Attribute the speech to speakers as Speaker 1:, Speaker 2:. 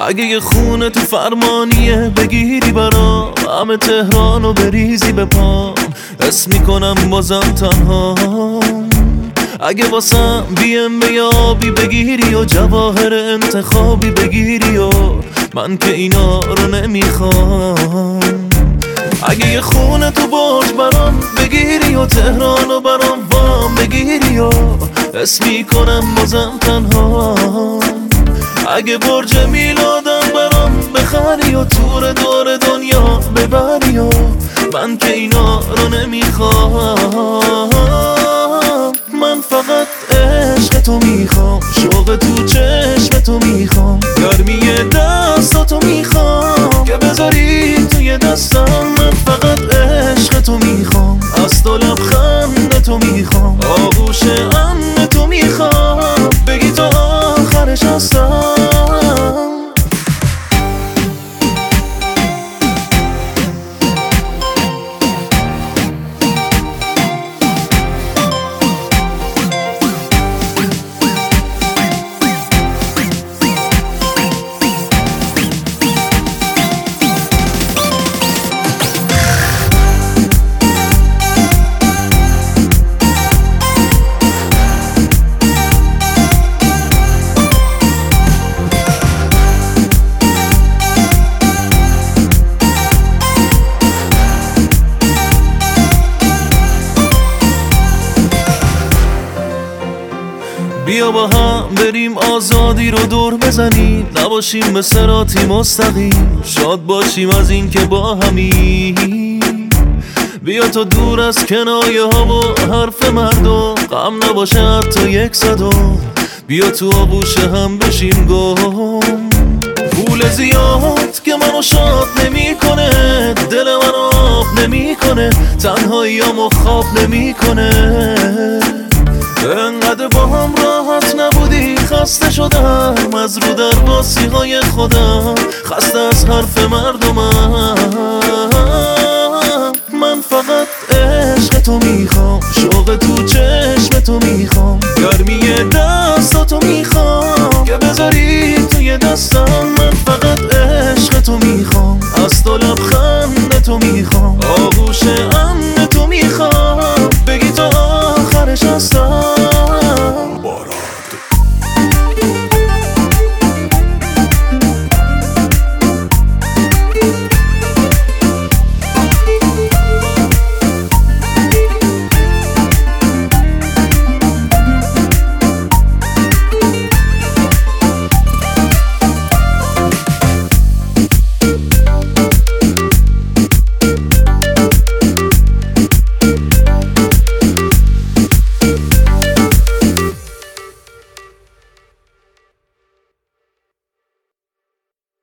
Speaker 1: اگه یه خونه تو فرمانیه بگیری برام، همه تهرانو بریزی به پام، حس میکنم بازم تنها. اگه واسم بیم به آبی بگیری و جواهر انتخابی بگیری و من که اینا رو نمیخوام. اگه یه خونه تو برج برام بگیری و تهرانو برام وام بگیری و حس میکنم بازم تنها. اگه برج میلادم برام بخری و تور دور دنیا ببری و من که اینا رو نمیخوام. من فقط عشق تو میخوام، شوق تو چشم تو میخوام، گرمی دستاتو میخوام که بذاری توی دستم. من فقط عشق تو میخوام، از تو لبخند تو میخوام، آغوش امن تو میخوام، بگی تا آخرش هستم. بیا با هم بریم آزادی رو دور بزنیم، نباشیم به صراطی مستقیم، شاد باشیم از این که با همیم. بیا تا دور از کنایه ها و حرف مردم، غم نباشه حتی یک صدم، بیا تو آغوش هم بشیم گم. پول زیاد که منو شاد نمی کنه، دل منو آب نمی کنه، تنهاییامو خواب نمی کنه. انقدر با هم راحت نبودی، خسته شدم از رو در باسی های خودم، خسته از حرف مردمم. من فقط عشق تو میخوام، شوق تو چشم تو میخوام،